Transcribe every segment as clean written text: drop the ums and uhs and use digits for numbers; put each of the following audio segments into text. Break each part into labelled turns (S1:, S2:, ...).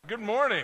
S1: Good morning.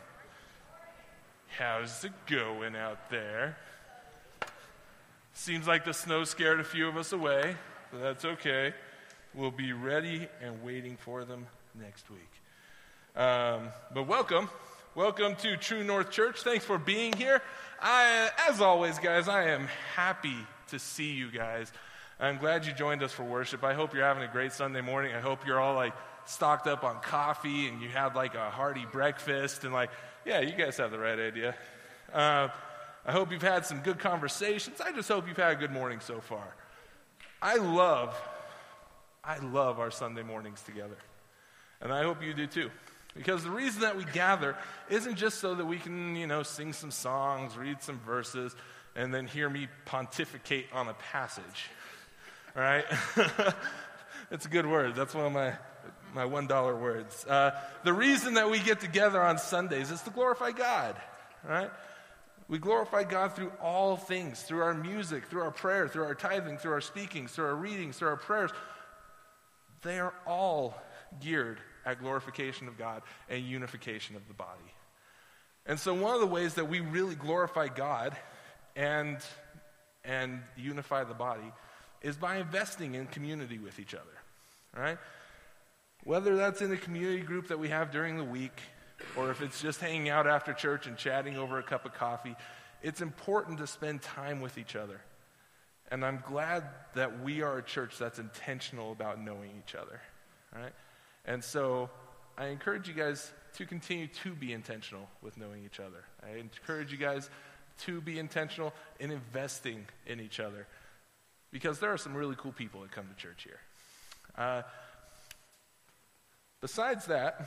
S1: How's it going out there? Seems like the snow scared a few of us away, but that's okay. We'll be ready and waiting for them next week. But welcome to True North Church. Thanks for being here. As always, guys, I am happy to see you guys. I'm glad you joined us for worship. I hope you're having a great Sunday morning. I hope you're all stocked up on coffee and you had a hearty breakfast and yeah, you guys have the right idea. I hope you've had some good conversations. I just hope you've had a good morning so far. I love our Sunday mornings together. And I hope you do too. Because the reason that we gather isn't just so that we can, sing some songs, read some verses, and then hear me pontificate on a passage. All right? It's a good word. That's one of my $1 words. The reason that we get together on Sundays is to glorify God. All right? We glorify God through all things, through our music, through our prayer, through our tithing, through our speaking, through our readings, through our prayers. They are all geared at glorification of God and unification of the body. And so one of the ways that we really glorify God and unify the body is by investing in community with each other, right? Whether that's in a community group that we have during the week, or if it's just hanging out after church and chatting over a cup of coffee, it's important to spend time with each other. And I'm glad that we are a church that's intentional about knowing each other, right? And so I encourage you guys to continue to be intentional with knowing each other. I encourage you guys to be intentional in investing in each other, because there are some really cool people that come to church here. Besides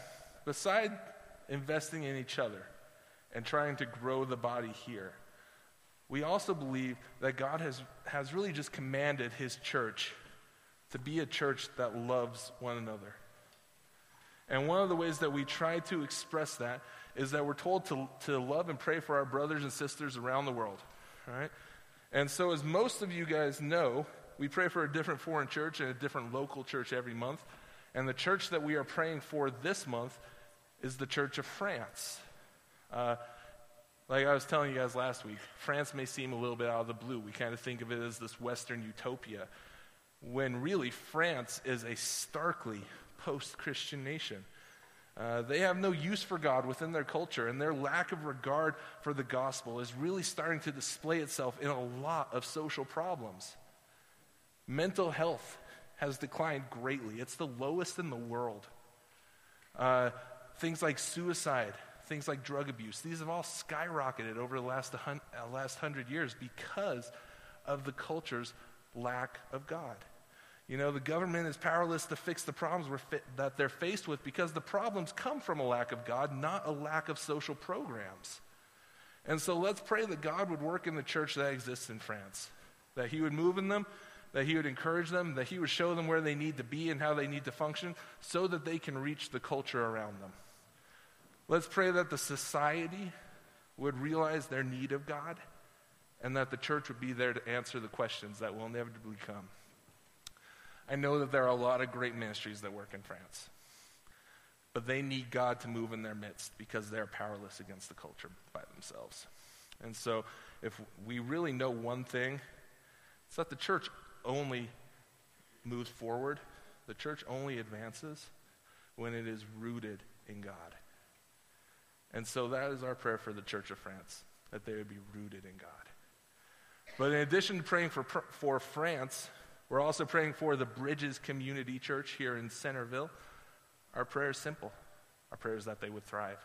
S1: investing in each other and trying to grow the body here, we also believe that God has really just commanded his church to be a church that loves one another. And one of the ways that we try to express that is that we're told to love and pray for our brothers and sisters around the world, right? And so as most of you guys know, we pray for a different foreign church and a different local church every month. And the church that we are praying for this month is the Church of France. Like I was telling you guys last week, France may seem a little bit out of the blue. We kind of think of it as this Western utopia, when really France is a starkly post-Christian nation. They have no use for God within their culture, and their lack of regard for the gospel is really starting to display itself in a lot of social problems. Mental health has declined greatly. It's the lowest in the world. Things like suicide, things like drug abuse, these have all skyrocketed over the last 100 years because of the culture's lack of God. The government is powerless to fix the problems that they're faced with, because the problems come from a lack of God, not a lack of social programs. And so let's pray that God would work in the church that exists in France, that he would move in them, that he would encourage them, that he would show them where they need to be and how they need to function so that they can reach the culture around them. Let's pray that the society would realize their need of God, and that the church would be there to answer the questions that will inevitably come. I know that there are a lot of great ministries that work in France, but they need God to move in their midst because they're powerless against the culture by themselves. And so if we really know one thing, it's that the church only moves forward, the church only advances when it is rooted in God. And so that is our prayer for the Church of France, that they would be rooted in God. But in addition to praying for France, we're also praying for the Bridges Community Church here in Centerville. Our prayer is simple. Our prayer is that they would thrive,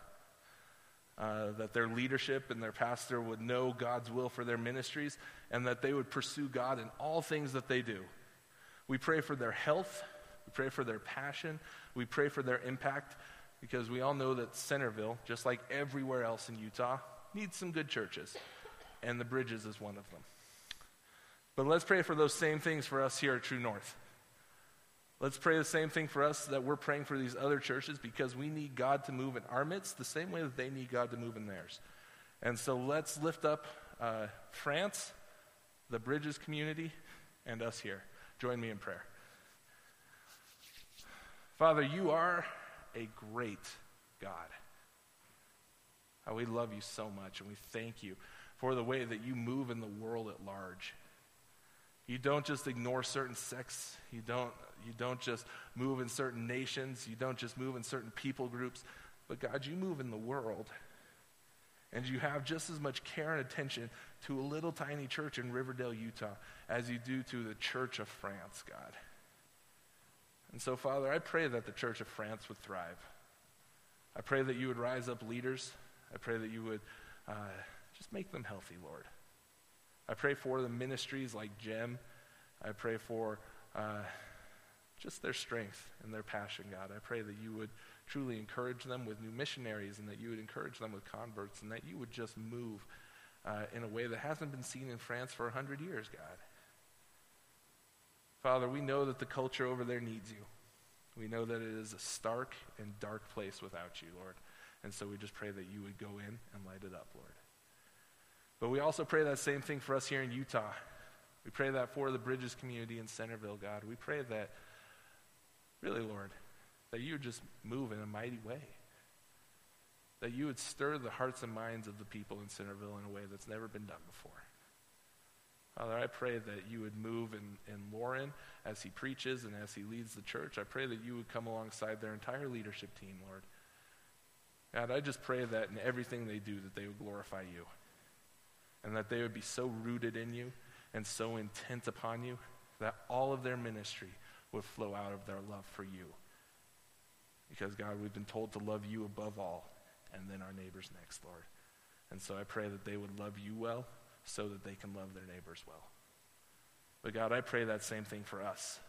S1: that their leadership and their pastor would know God's will for their ministries, and that they would pursue God in all things that they do. We pray for their health. We pray for their passion. We pray for their impact, because we all know that Centerville, just like everywhere else in Utah, needs some good churches, and the Bridges is one of them. But let's pray for those same things for us here at True North. Let's pray the same thing for us that we're praying for these other churches, because we need God to move in our midst the same way that they need God to move in theirs. And so let's lift up France, the Bridges community, and us here. Join me in prayer. Father, you are a great God. We love you so much, and we thank you for the way that you move in the world at large. You don't just ignore certain sects. You don't just move in certain nations. You don't just move in certain people groups. But God, you move in the world. And you have just as much care and attention to a little tiny church in Riverdale, Utah, as you do to the Church of France, God. And so, Father, I pray that the Church of France would thrive. I pray that you would rise up leaders. I pray that you would just make them healthy, Lord. I pray for the ministries like GEM. I pray for just their strength and their passion, God. I pray that you would truly encourage them with new missionaries, and that you would encourage them with converts, and that you would just move in a way that hasn't been seen in France for 100 years, God. Father, we know that the culture over there needs you. We know that it is a stark and dark place without you, Lord. And so we just pray that you would go in and light it up, Lord. But we also pray that same thing for us here in Utah. We pray that for the Bridges community in Centerville, God. We pray that, really, Lord, that you would just move in a mighty way. That you would stir the hearts and minds of the people in Centerville in a way that's never been done before. Father, I pray that you would move in Lauren as he preaches and as he leads the church. I pray that you would come alongside their entire leadership team, Lord. God, I just pray that in everything they do, that they would glorify you. And that they would be so rooted in you and so intent upon you that all of their ministry would flow out of their love for you. Because, God, we've been told to love you above all, and then our neighbors next, Lord. And so I pray that they would love you well so that they can love their neighbors well. But, God, I pray that same thing for us.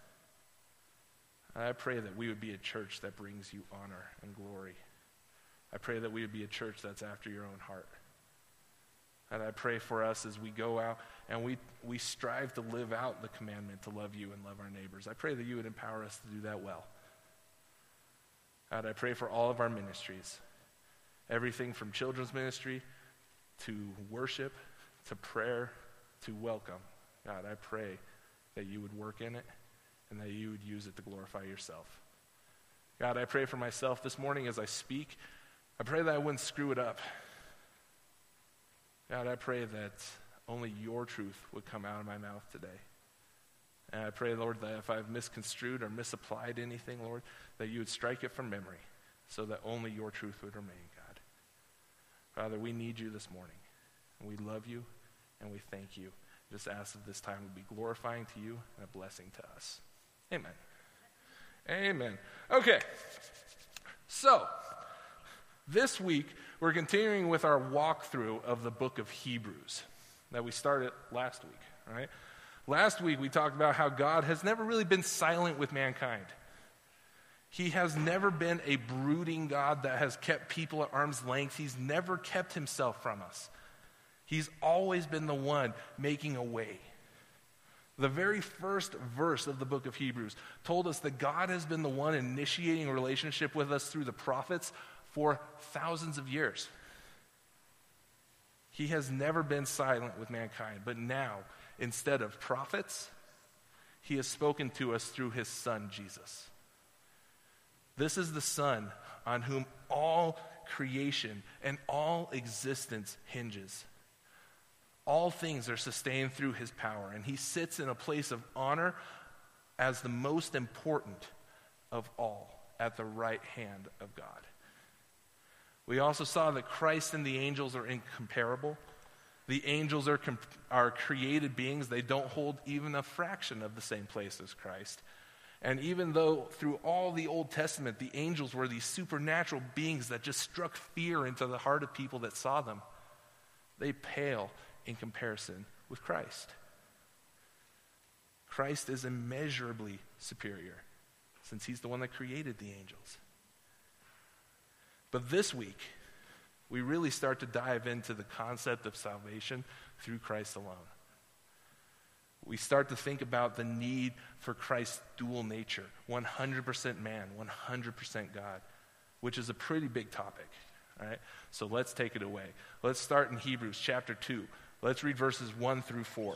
S1: I pray that we would be a church that brings you honor and glory. I pray that we would be a church that's after your own heart. And I pray for us as we go out and we strive to live out the commandment to love you and love our neighbors. I pray that you would empower us to do that well. God, I pray for all of our ministries. Everything from children's ministry to worship to prayer to welcome. God, I pray that you would work in it and that you would use it to glorify yourself. God, I pray for myself this morning as I speak. I pray that I wouldn't screw it up. God, I pray that only your truth would come out of my mouth today. And I pray, Lord, that if I've misconstrued or misapplied anything, Lord, that you would strike it from memory so that only your truth would remain, God. Father, we need you this morning. And we love you and we thank you. Just ask that this time would be glorifying to you and a blessing to us. Amen. Amen. Okay. So, this week, we're continuing with our walkthrough of the book of Hebrews that we started last week, all right? Last week, we talked about how God has never really been silent with mankind. He has never been a brooding God that has kept people at arm's length. He's never kept himself from us. He's always been the one making a way. The very first verse of the book of Hebrews told us that God has been the one initiating a relationship with us through the prophets for thousands of years. He has never been silent with mankind, but now, instead of prophets, he has spoken to us through his Son, Jesus. This is the Son on whom all creation and all existence hinges. All things are sustained through his power, and he sits in a place of honor as the most important of all at the right hand of God. We also saw that Christ and the angels are incomparable. The angels are created beings. They don't hold even a fraction of the same place as Christ. And even though through all the Old Testament, the angels were these supernatural beings that just struck fear into the heart of people that saw them, they pale in comparison with Christ. Christ is immeasurably superior since he's the one that created the angels. But this week, we really start to dive into the concept of salvation through Christ alone. We start to think about the need for Christ's dual nature, 100% man, 100% God, which is a pretty big topic. All right? So let's take it away. Let's start in Hebrews chapter 2. Let's read verses 1 through 4.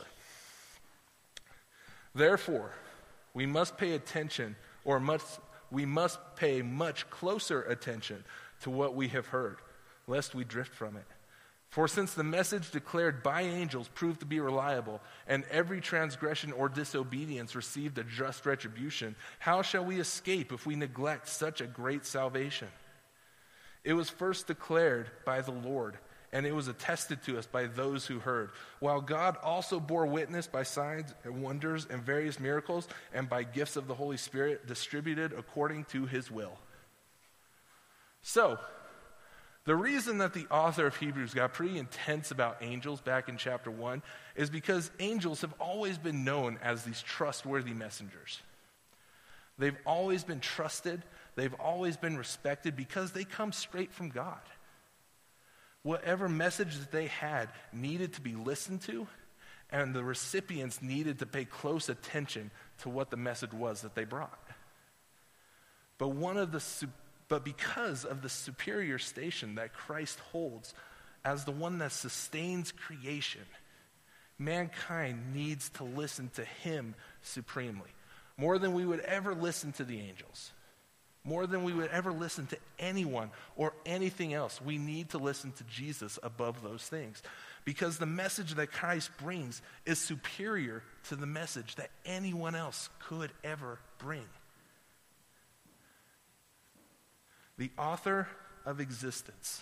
S1: Therefore, we must pay attention, we must pay much closer attention to what we have heard, lest we drift from it. For since the message declared by angels proved to be reliable, and every transgression or disobedience received a just retribution, how shall we escape if we neglect such a great salvation? It was first declared by the Lord, and it was attested to us by those who heard, while God also bore witness by signs and wonders and various miracles, and by gifts of the Holy Spirit distributed according to his will. So, the reason that the author of Hebrews got pretty intense about angels back in chapter 1 is because angels have always been known as these trustworthy messengers. They've always been trusted, they've always been respected because they come straight from God. Whatever message that they had needed to be listened to, and the recipients needed to pay close attention to what the message was that they brought. But because of the superior station that Christ holds as the one that sustains creation, mankind needs to listen to him supremely. More than we would ever listen to the angels. More than we would ever listen to anyone or anything else. We need to listen to Jesus above those things. Because the message that Christ brings is superior to the message that anyone else could ever bring. The author of existence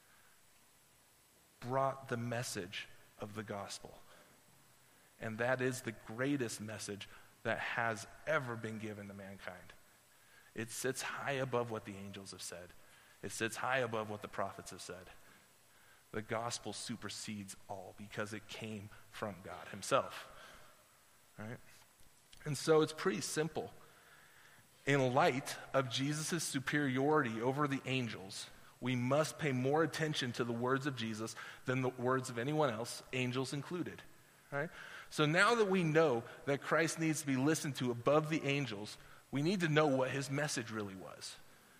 S1: brought the message of the gospel. And that is the greatest message that has ever been given to mankind. It sits high above what the angels have said. It sits high above what the prophets have said. The gospel supersedes all because it came from God himself. Right? And so it's pretty simple. In light of Jesus' superiority over the angels, we must pay more attention to the words of Jesus than the words of anyone else, angels included. Right? So now that we know that Christ needs to be listened to above the angels, we need to know what his message really was.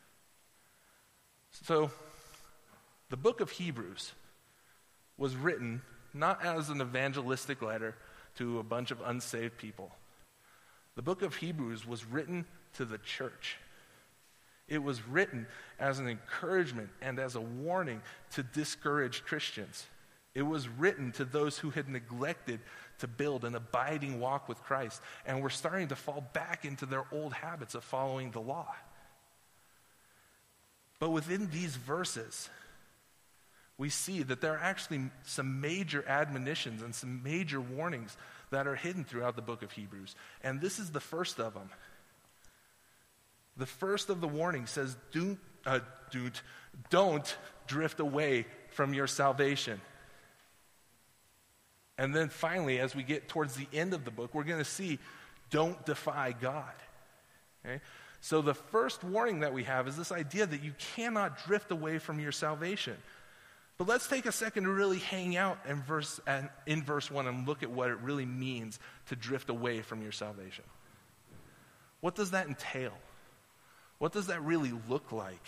S1: So, the book of Hebrews was written not as an evangelistic letter to a bunch of unsaved people. The book of Hebrews was written to the church. It was written as an encouragement and as a warning to discouraged Christians. It was written to those who had neglected to build an abiding walk with Christ and were starting to fall back into their old habits of following the law. But within these verses, we see that there are actually some major admonitions and some major warnings that are hidden throughout the book of Hebrews. And this is the first of them. The first of the warnings says, don't drift away from your salvation. And then finally, as we get towards the end of the book, we're going to see, don't defy God. Okay? So the first warning that we have is this idea that you cannot drift away from your salvation. But let's take a second to really hang out in verse 1 and look at what it really means to drift away from your salvation. What does that entail? What does that really look like?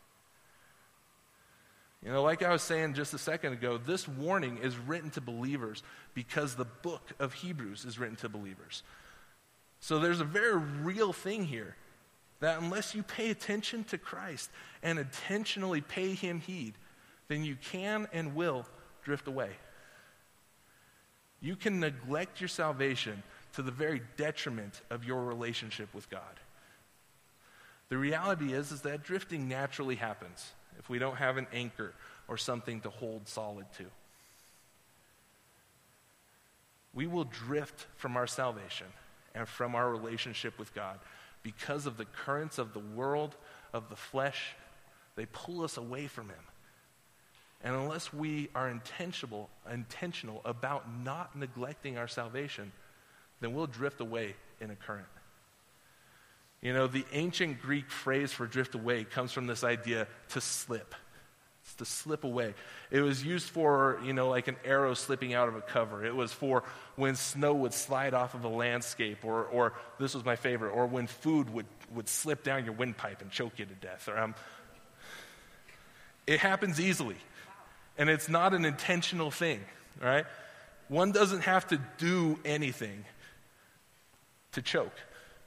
S1: You know, like I was saying just a second ago, this warning is written to believers because the book of Hebrews is written to believers. So there's a very real thing here, that unless you pay attention to Christ and intentionally pay him heed, then you can and will drift away. You can neglect your salvation to the very detriment of your relationship with God. The reality is that drifting naturally happens if we don't have an anchor or something to hold solid to. We will drift from our salvation and from our relationship with God because of the currents of the world, of the flesh. They pull us away from him. And unless we are intentional about not neglecting our salvation, then we'll drift away in a current. You know, the ancient Greek phrase for drift away comes from this idea to slip. It's to slip away. It was used for, like an arrow slipping out of a cover. It was for when snow would slide off of a landscape, or this was my favorite, or when food would slip down your windpipe and choke you to death. It happens easily, and it's not an intentional thing, right? One doesn't have to do anything to choke.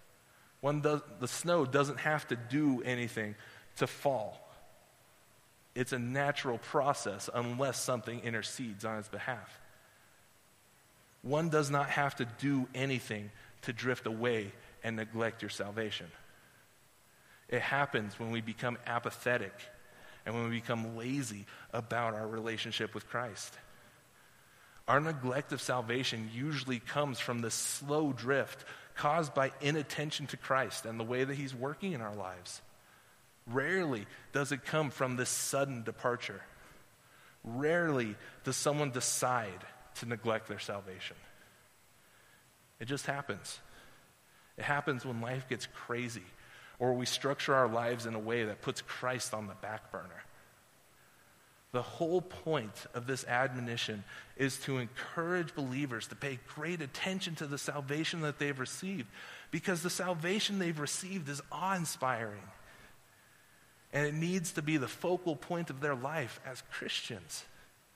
S1: The snow doesn't have to do anything to fall. It's a natural process unless something intercedes on its behalf. One does not have to do anything to drift away and neglect your salvation. It happens when we become apathetic and when we become lazy about our relationship with Christ. Our neglect of salvation usually comes from the slow drift caused by inattention to Christ and the way that he's working in our lives. Rarely does it come from this sudden departure. Rarely does someone decide to neglect their salvation. It just happens. It happens when life gets crazy or we structure our lives in a way that puts Christ on the back burner. The whole point of this admonition is to encourage believers to pay great attention to the salvation that they've received, because the salvation they've received is awe-inspiring. And it needs to be the focal point of their life as Christians.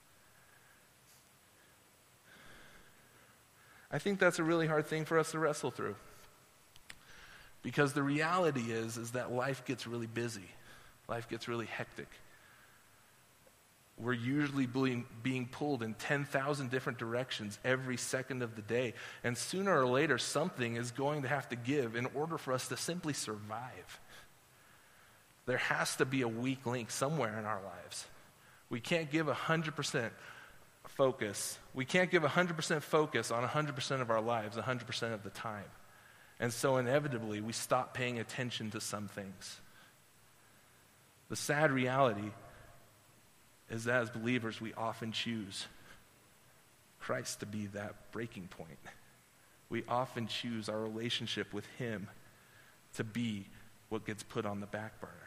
S1: I think that's a really hard thing for us to wrestle through. Because the reality is that life gets really busy. Life gets really hectic. We're usually being pulled in 10,000 different directions every second of the day. And sooner or later, something is going to have to give in order for us to simply survive. There has to be a weak link somewhere in our lives. We can't give 100% focus. We can't give 100% focus on 100% of our lives 100% of the time. And so inevitably, we stop paying attention to some things. The sad reality is that as believers, we often choose Christ to be that breaking point. We often choose our relationship with him to be what gets put on the back burner.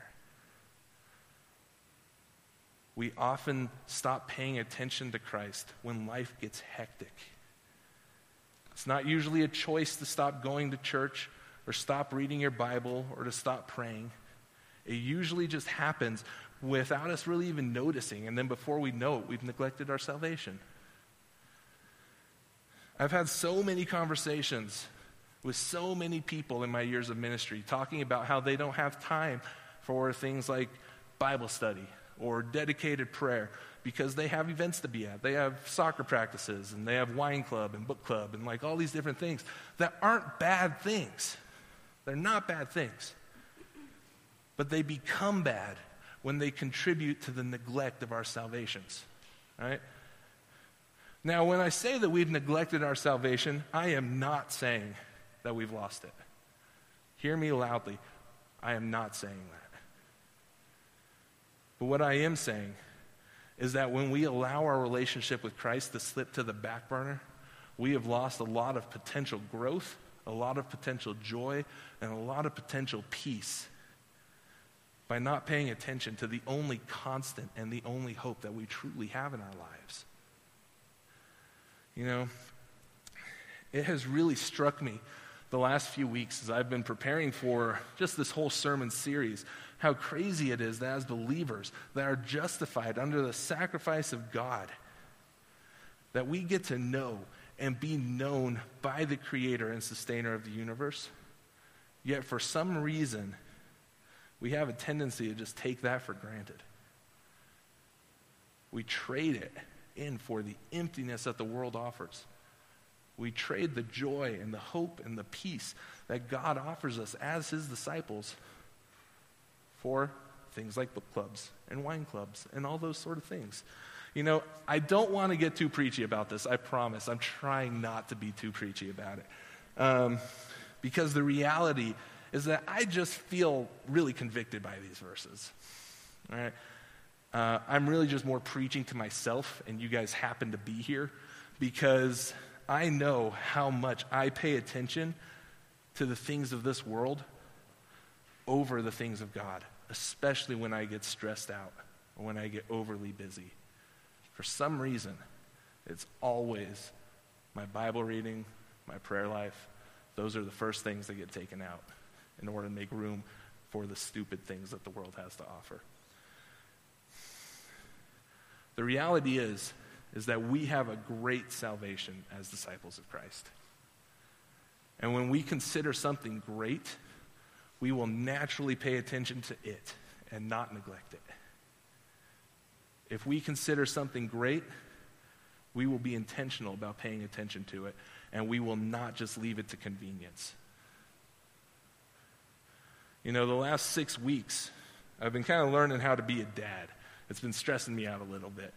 S1: We often stop paying attention to Christ when life gets hectic. It's not usually a choice to stop going to church or stop reading your Bible or to stop praying. It usually just happens without us really even noticing, and then before we know it, we've neglected our salvation. I've had so many conversations with so many people in my years of ministry talking about how they don't have time for things like Bible study or dedicated prayer because they have events to be at. They have soccer practices, and they have wine club and book club and like all these different things that aren't bad things. They're not bad things. But they become bad when they contribute to the neglect of our salvations. Right? Now, when I say that we've neglected our salvation, I am not saying that we've lost it. Hear me loudly. I am not saying that. But what I am saying is that when we allow our relationship with Christ to slip to the back burner, we have lost a lot of potential growth, a lot of potential joy, and a lot of potential peace by not paying attention to the only constant and the only hope that we truly have in our lives. You know, it has really struck me the last few weeks as I've been preparing for just this whole sermon series, how crazy it is that as believers that are justified under the sacrifice of God, that we get to know and be known by the creator and sustainer of the universe. Yet for some reason, we have a tendency to just take that for granted. We trade it in for the emptiness that the world offers. We trade the joy and the hope and the peace that God offers us as his disciples for things like book clubs and wine clubs and all those sort of things. You know, I don't want to get too preachy about this, I promise. I'm trying not to be too preachy about it. Because the reality is that I just feel really convicted by these verses. All right? I'm really just more preaching to myself, and you guys happen to be here, because I know how much I pay attention to the things of this world over the things of God, especially when I get stressed out or when I get overly busy. For some reason, it's always my Bible reading, my prayer life. Those are the first things that get taken out in order to make room for the stupid things that the world has to offer. The reality is that we have a great salvation as disciples of Christ. And when we consider something great, we will naturally pay attention to it and not neglect it. If we consider something great, we will be intentional about paying attention to it, and we will not just leave it to convenience. You know, the last 6 weeks, I've been kind of learning how to be a dad. It's been stressing me out a little bit.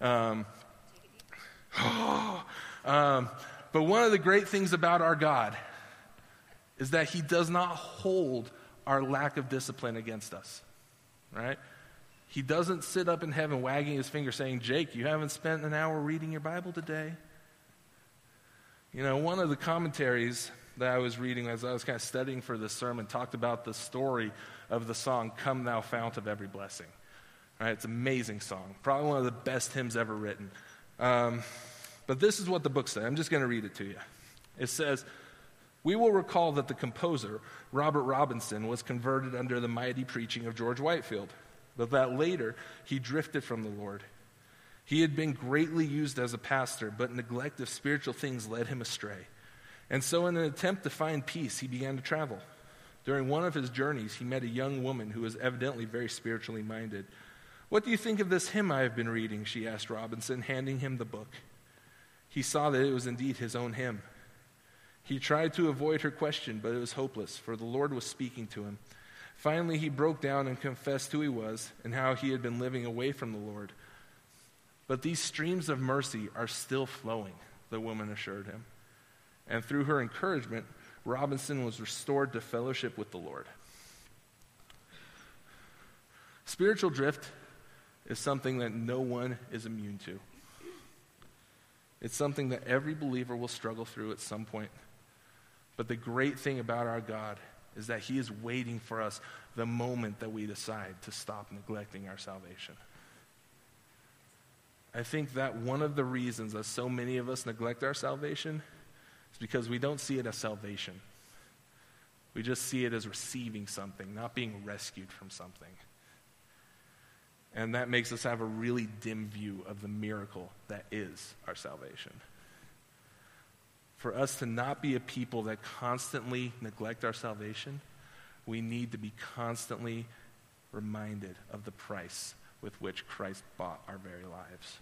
S1: But one of the great things about our God is that he does not hold our lack of discipline against us, right? He doesn't sit up in heaven wagging his finger saying, Jake, you haven't spent an hour reading your Bible today. You know, one of the commentaries that I was reading as I was kind of studying for this sermon talked about the story of the song, Come Thou Fount of Every Blessing. Right? It's an amazing song. Probably one of the best hymns ever written. But this is what the book says. I'm just going to read it to you. It says, we will recall that the composer, Robert Robinson, was converted under the mighty preaching of George Whitefield, but that later he drifted from the Lord. He had been greatly used as a pastor, but neglect of spiritual things led him astray. And so in an attempt to find peace, he began to travel. During one of his journeys, he met a young woman who was evidently very spiritually minded. What do you think of this hymn I have been reading? She asked Robinson, handing him the book. He saw that it was indeed his own hymn. He tried to avoid her question, but it was hopeless, for the Lord was speaking to him. Finally, he broke down and confessed who he was and how he had been living away from the Lord. But these streams of mercy are still flowing, the woman assured him. And through her encouragement, Robinson was restored to fellowship with the Lord. Spiritual drift is something that no one is immune to. It's something that every believer will struggle through at some point. But the great thing about our God is that he is waiting for us the moment that we decide to stop neglecting our salvation. I think that one of the reasons that so many of us neglect our salvation is because we don't see it as salvation. We just see it as receiving something, not being rescued from something. And that makes us have a really dim view of the miracle that is our salvation. For us to not be a people that constantly neglect our salvation, we need to be constantly reminded of the price with which Christ bought our very lives.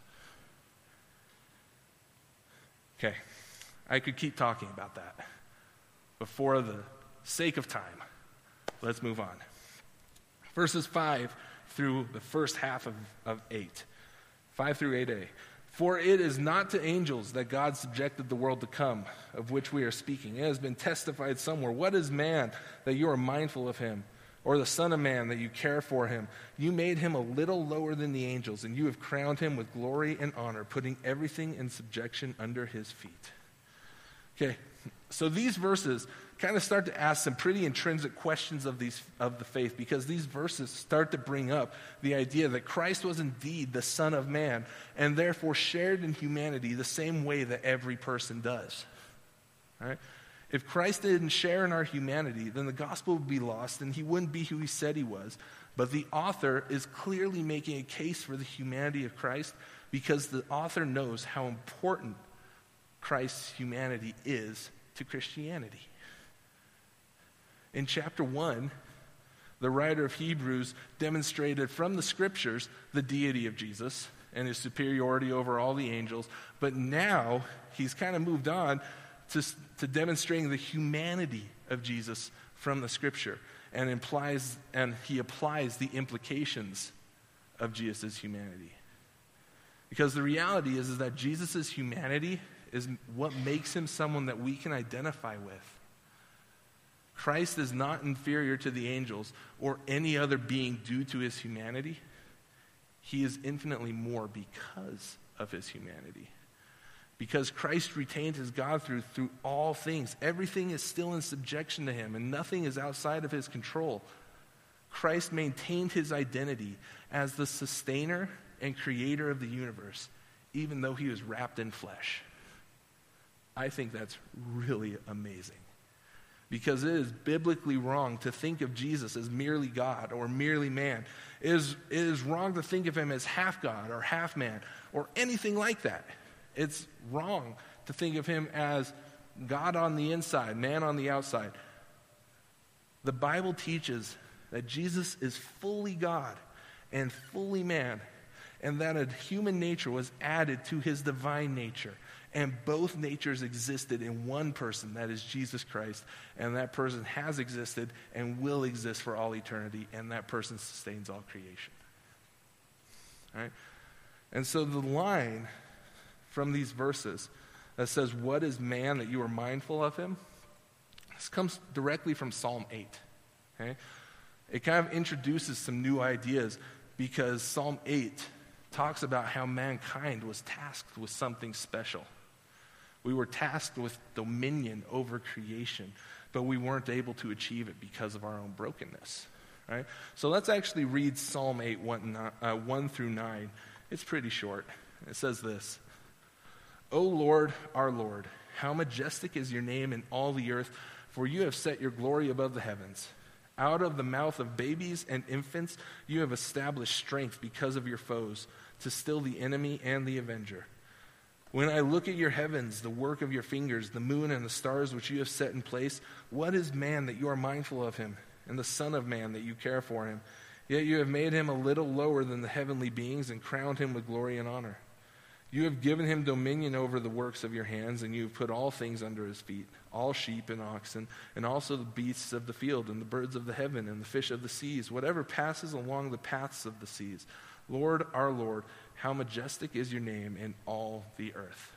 S1: Okay, I could keep talking about that, but for the sake of time, let's move on. Verses 5 through the first half of 8. 5 through 8a. For it is not to angels that God subjected the world to come, of which we are speaking. It has been testified somewhere. What is man that you are mindful of him? Or the son of man that you care for him? You made him a little lower than the angels, and you have crowned him with glory and honor, putting everything in subjection under his feet. Okay, so these verses kind of start to ask some pretty intrinsic questions of the faith, because these verses start to bring up the idea that Christ was indeed the Son of Man and therefore shared in humanity the same way that every person does. All right? If Christ didn't share in our humanity, then the gospel would be lost and he wouldn't be who he said he was. But the author is clearly making a case for the humanity of Christ because the author knows how important Christ's humanity is to Christianity. In chapter 1, the writer of Hebrews demonstrated from the scriptures the deity of Jesus and his superiority over all the angels, but now he's kind of moved on to demonstrating the humanity of Jesus from the scripture and he applies the implications of Jesus' humanity. Because the reality is that Jesus' humanity is what makes him someone that we can identify with. Christ is not inferior to the angels or any other being due to his humanity. He is infinitely more because of his humanity. Because Christ retained his God through all things. Everything is still in subjection to him, and nothing is outside of his control. Christ maintained his identity as the sustainer and creator of the universe, even though he was wrapped in flesh. I think that's really amazing. Because it is biblically wrong to think of Jesus as merely God or merely man. It is wrong to think of him as half God or half man or anything like that. It's wrong to think of him as God on the inside, man on the outside. The Bible teaches that Jesus is fully God and fully man, and that a human nature was added to his divine nature. And both natures existed in one person, that is Jesus Christ. And that person has existed and will exist for all eternity, and that person sustains all creation. All right? And so the line from these verses that says, "What is man that you are mindful of him?" This comes directly from Psalm 8. Okay? It kind of introduces some new ideas because Psalm 8 talks about how mankind was tasked with something special. We were tasked with dominion over creation, but we weren't able to achieve it because of our own brokenness. Right? So let's actually read Psalm 8, 1 through 9. It's pretty short. It says this: "O Lord, our Lord, how majestic is your name in all the earth, for you have set your glory above the heavens. Out of the mouth of babies and infants you have established strength because of your foes, to still the enemy and the avenger. When I look at your heavens, the work of your fingers, the moon and the stars which you have set in place, what is man that you are mindful of him, and the son of man that you care for him? Yet you have made him a little lower than the heavenly beings and crowned him with glory and honor. You have given him dominion over the works of your hands, and you have put all things under his feet, all sheep and oxen, and also the beasts of the field, and the birds of the heaven, and the fish of the seas, whatever passes along the paths of the seas. Lord, our Lord, how majestic is your name in all the earth."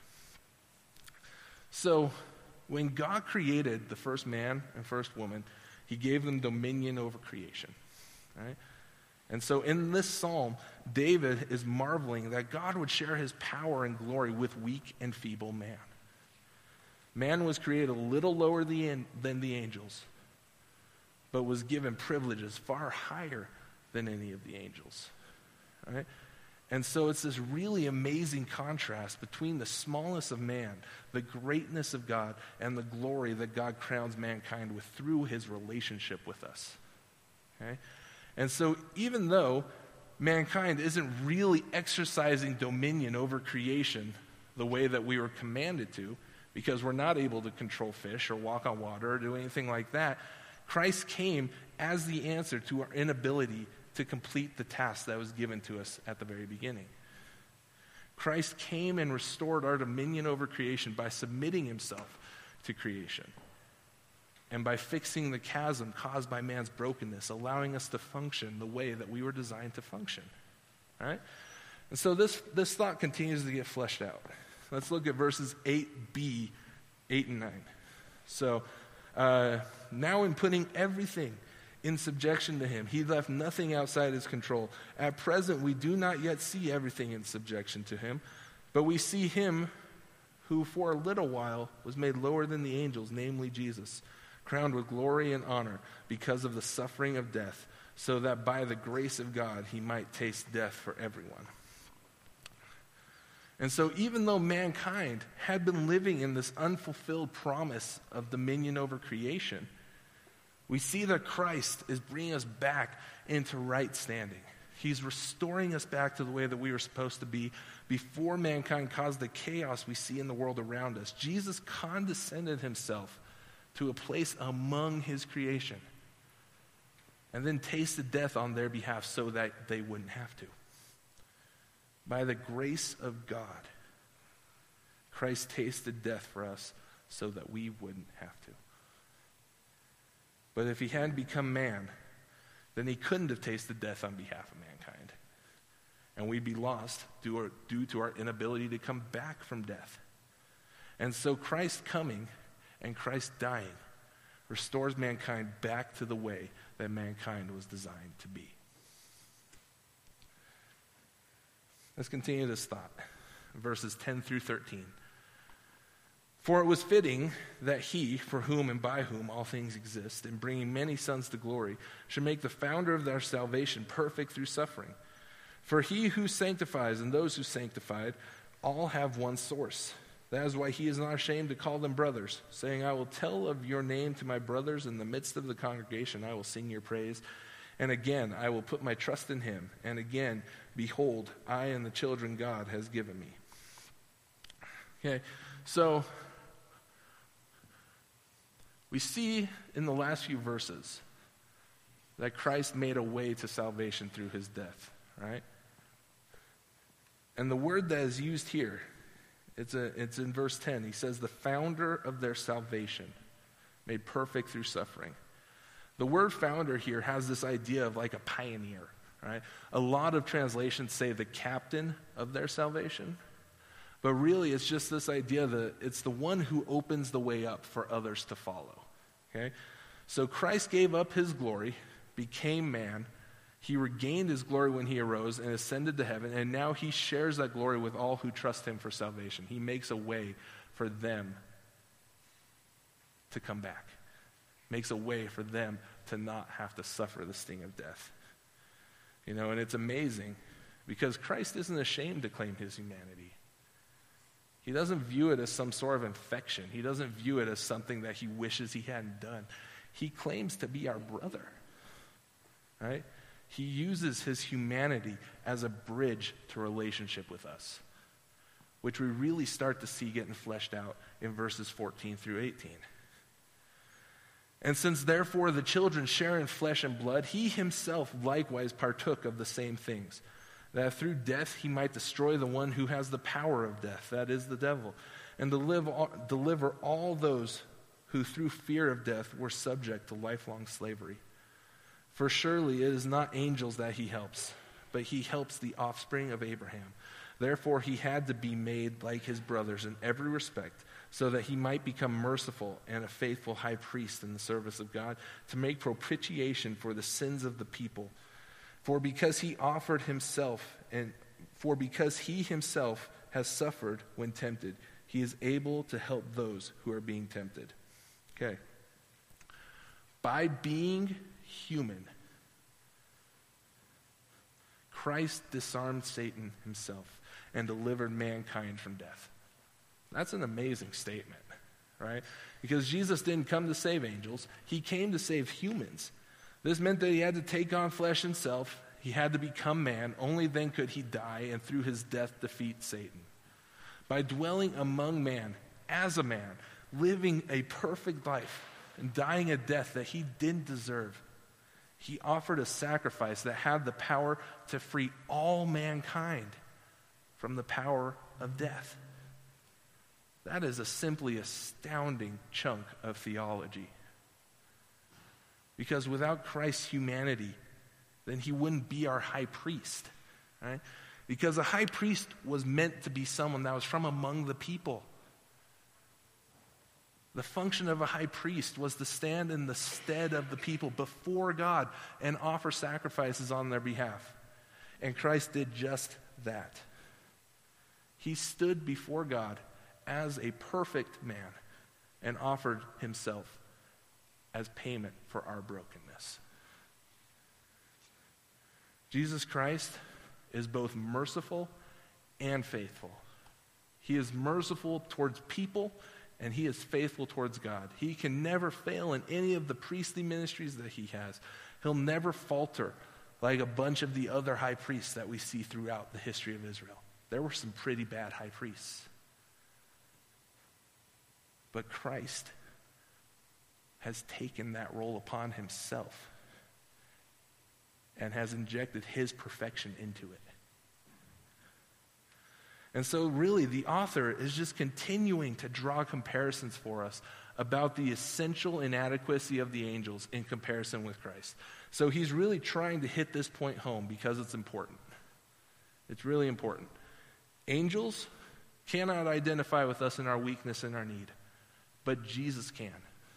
S1: So, when God created the first man and first woman, he gave them dominion over creation. Right? And so in this psalm, David is marveling that God would share his power and glory with weak and feeble man. Man was created a little lower than the angels, but was given privileges far higher than any of the angels. Right? And so it's this really amazing contrast between the smallness of man, the greatness of God, and the glory that God crowns mankind with through his relationship with us. Okay? And so even though mankind isn't really exercising dominion over creation the way that we were commanded to, because we're not able to control fish or walk on water or do anything like that, Christ came as the answer to our inability to complete the task that was given to us at the very beginning. Christ came and restored our dominion over creation by submitting himself to creation and by fixing the chasm caused by man's brokenness, allowing us to function the way that we were designed to function. All right? And so this thought continues to get fleshed out. Let's look at verses 8b, 8 and 9. So, now in putting everything in subjection to him, he left nothing outside his control. At present, we do not yet see everything in subjection to him, but we see him who for a little while was made lower than the angels, namely Jesus, crowned with glory and honor because of the suffering of death, so that by the grace of God he might taste death for everyone. And so even though mankind had been living in this unfulfilled promise of dominion over creation, we see that Christ is bringing us back into right standing. He's restoring us back to the way that we were supposed to be before mankind caused the chaos we see in the world around us. Jesus condescended himself to a place among his creation and then tasted death on their behalf so that they wouldn't have to. By the grace of God, Christ tasted death for us so that we wouldn't have to. But if he hadn't become man, then he couldn't have tasted death on behalf of mankind. And we'd be lost due to our inability to come back from death. And so Christ coming and Christ dying restores mankind back to the way that mankind was designed to be. Let's continue this thought. Verses 10 through 13. For it was fitting that he, for whom and by whom all things exist, in bringing many sons to glory, should make the founder of their salvation perfect through suffering. For he who sanctifies and those who sanctified all have one source. That is why he is not ashamed to call them brothers, saying, I will tell of your name to my brothers. In the midst of the congregation I will sing your praise. And again, I will put my trust in him. And again, behold, I and the children God has given me. Okay, so we see in the last few verses that Christ made a way to salvation through his death, right? And the word that is used here, it's in verse 10. He says, the founder of their salvation, made perfect through suffering. The word founder here has this idea of like a pioneer, right? A lot of translations say the captain of their salvation. But really, it's just this idea that it's the one who opens the way up for others to follow, okay? So Christ gave up his glory, became man. He regained his glory when he arose and ascended to heaven, and now he shares that glory with all who trust him for salvation. He makes a way for them to come back, makes a way for them to not have to suffer the sting of death. You know, and it's amazing because Christ isn't ashamed to claim his humanity. He doesn't view it as some sort of infection. He doesn't view it as something that he wishes he hadn't done. He claims to be our brother, right? He uses his humanity as a bridge to relationship with us, which we really start to see getting fleshed out in verses 14 through 18. And since therefore the children share in flesh and blood, he himself likewise partook of the same things, that through death he might destroy the one who has the power of death, that is the devil, and deliver all those who through fear of death were subject to lifelong slavery. For surely it is not angels that he helps, but he helps the offspring of Abraham. Therefore he had to be made like his brothers in every respect, so that he might become merciful and a faithful high priest in the service of God, to make propitiation for the sins of the people. For because he himself has suffered when tempted, he is able to help those who are being tempted. Okay. By being human, Christ disarmed Satan himself and delivered mankind from death. That's an amazing statement, right? Because Jesus didn't come to save angels. He came to save humans. This meant that he had to take on flesh himself. He had to become man. Only then could he die and through his death defeat Satan. By dwelling among man as a man, living a perfect life and dying a death that he didn't deserve, he offered a sacrifice that had the power to free all mankind from the power of death. That is a simply astounding chunk of theology. Because without Christ's humanity, then he wouldn't be our high priest, right? Because a high priest was meant to be someone that was from among the people. The function of a high priest was to stand in the stead of the people before God and offer sacrifices on their behalf. And Christ did just that. He stood before God as a perfect man and offered himself as payment for our brokenness. Jesus Christ is both merciful and faithful. He is merciful towards people, and he is faithful towards God. He can never fail in any of the priestly ministries that he has. He'll never falter like a bunch of the other high priests that we see throughout the history of Israel. There were some pretty bad high priests. But Christ has taken that role upon himself and has injected his perfection into it. And so really the author is just continuing to draw comparisons for us about the essential inadequacy of the angels in comparison with Christ. So he's really trying to hit this point home because it's important. It's really important. Angels cannot identify with us in our weakness and our need, but Jesus can.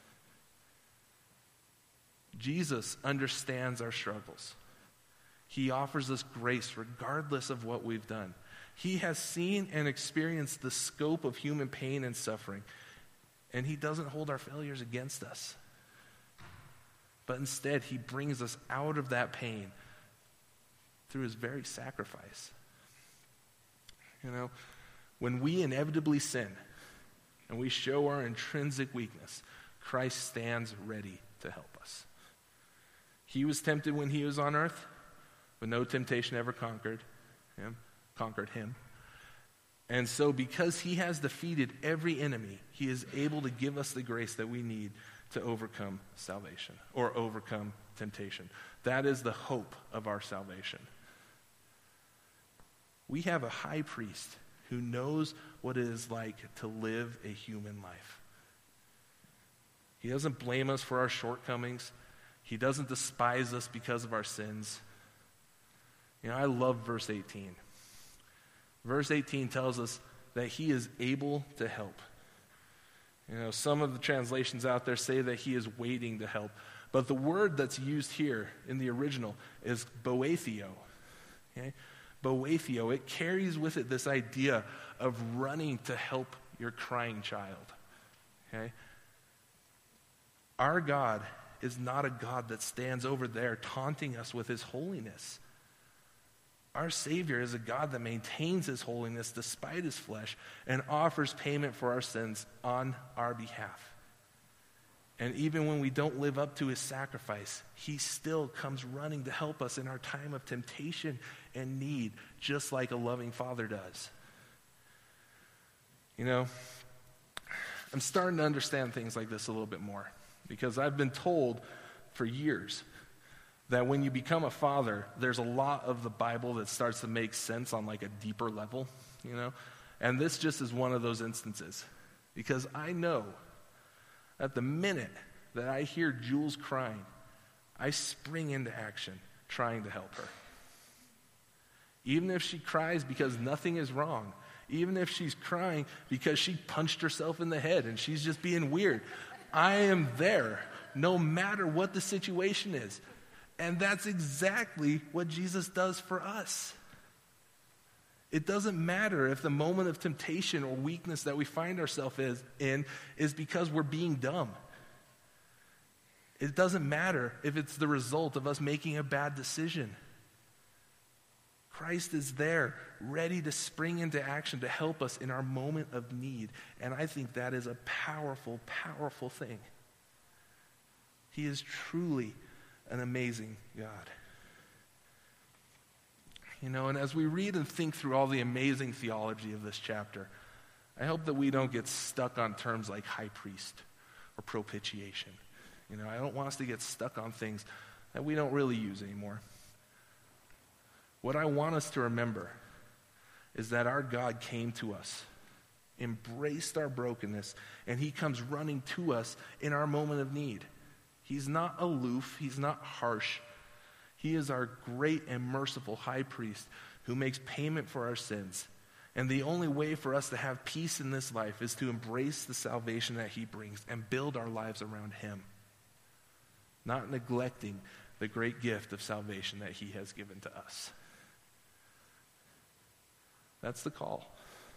S1: Jesus understands our struggles. He offers us grace regardless of what we've done. He has seen and experienced the scope of human pain and suffering, and he doesn't hold our failures against us. But instead, he brings us out of that pain through his very sacrifice. You know, when we inevitably sin and we show our intrinsic weakness, Christ stands ready to help us. He was tempted when he was on earth, but no temptation ever conquered him. And so because he has defeated every enemy, he is able to give us the grace that we need to overcome salvation or overcome temptation. That is the hope of our salvation. We have a high priest who knows what it is like to live a human life. He doesn't blame us for our shortcomings. He doesn't despise us because of our sins. I love verse 18. Verse 18 tells us that he is able to help. Some of the translations out there say that he is waiting to help. But the word that's used here in the original is boetheo. Okay? Boetheo, it carries with it this idea of running to help your crying child. Okay? Our God is not a God that stands over there taunting us with his holiness. Our Savior is a God that maintains his holiness despite his flesh and offers payment for our sins on our behalf. And even when we don't live up to his sacrifice, he still comes running to help us in our time of temptation and need, just like a loving Father does. I'm starting to understand things like this a little bit more, because I've been told for years that when you become a father, there's a lot of the Bible that starts to make sense on like a deeper level, And this just is one of those instances, because I know at the minute that I hear Jules crying, I spring into action trying to help her. Even if she cries because nothing is wrong, even if she's crying because she punched herself in the head and she's just being weird, I am there no matter what the situation is. And that's exactly what Jesus does for us. It doesn't matter if the moment of temptation or weakness that we find ourselves in is because we're being dumb. It doesn't matter if it's the result of us making a bad decision. Christ is there, ready to spring into action to help us in our moment of need. And I think that is a powerful, powerful thing. He is truly an amazing God. And as we read and think through all the amazing theology of this chapter, I hope that we don't get stuck on terms like high priest or propitiation. I don't want us to get stuck on things that we don't really use anymore. What I want us to remember is that our God came to us, embraced our brokenness, and he comes running to us in our moment of need. He's not aloof. He's not harsh. He is our great and merciful high priest who makes payment for our sins. And the only way for us to have peace in this life is to embrace the salvation that he brings and build our lives around him, not neglecting the great gift of salvation that he has given to us. That's the call.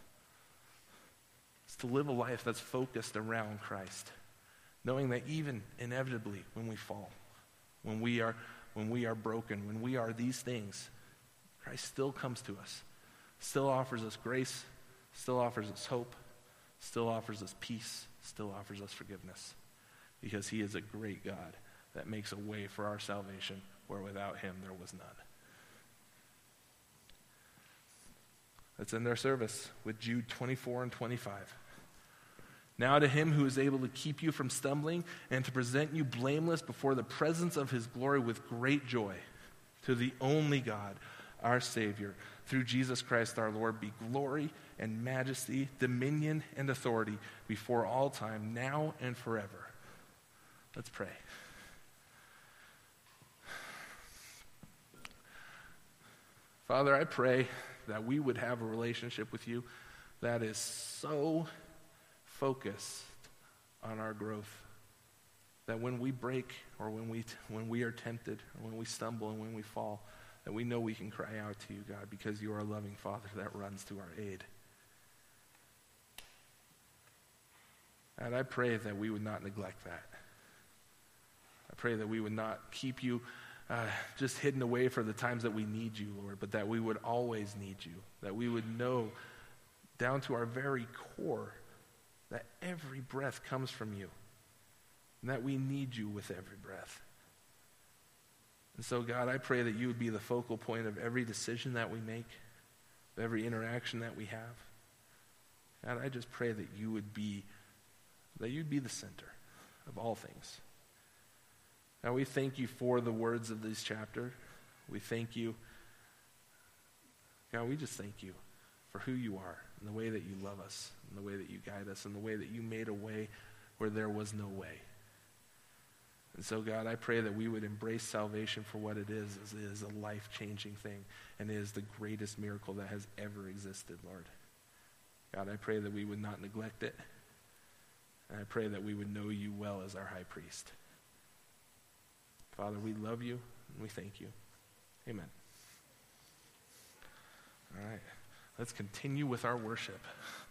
S1: It's to live a life that's focused around Christ, knowing that even inevitably when we fall, when we are broken, when we are these things, Christ still comes to us, still offers us grace, still offers us hope, still offers us peace, still offers us forgiveness, because he is a great God that makes a way for our salvation where without him there was none. Let's end our service with Jude 24 and 25. Now to him who is able to keep you from stumbling and to present you blameless before the presence of his glory with great joy, to the only God, our Savior, through Jesus Christ our Lord, be glory and majesty, dominion and authority before all time, now and forever. Let's pray. Father, I pray that we would have a relationship with you that is so focused on our growth, that when we break or when we are tempted or when we stumble and when we fall, that we know we can cry out to you, God, because you are a loving Father that runs to our aid. And I pray that we would not neglect that. I pray that we would not keep you just hidden away for the times that we need you, Lord, but that we would always need you, that we would know down to our very core that every breath comes from you, and that we need you with every breath. And so, God, I pray that you would be the focal point of every decision that we make, of every interaction that we have. God, I just pray that you'd be the center of all things. Now, we thank you for the words of this chapter. We thank you God, we just thank you for who you are and the way that you love us and the way that you guide us and the way that you made a way where there was no way. And so, God, I pray that we would embrace salvation for what it is. It is a life-changing thing, and it is the greatest miracle that has ever existed, Lord. God, I pray that we would not neglect it, and I pray that we would know you well as our high priest. Father, we love you, and we thank you. Amen. All right, let's continue with our worship.